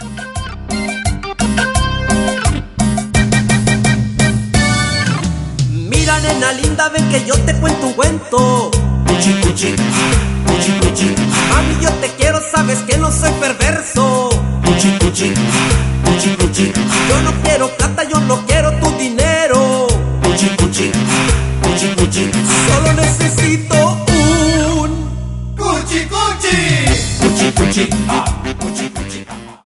Mira, nena linda, ven que yo te cuento un cuento. Cuchi, cuchi, cuchi, cuchi. Mami, yo te quiero, sabes que no soy perverso. Cuchi, cuchi, cuchi, cuchi. Yo no quiero que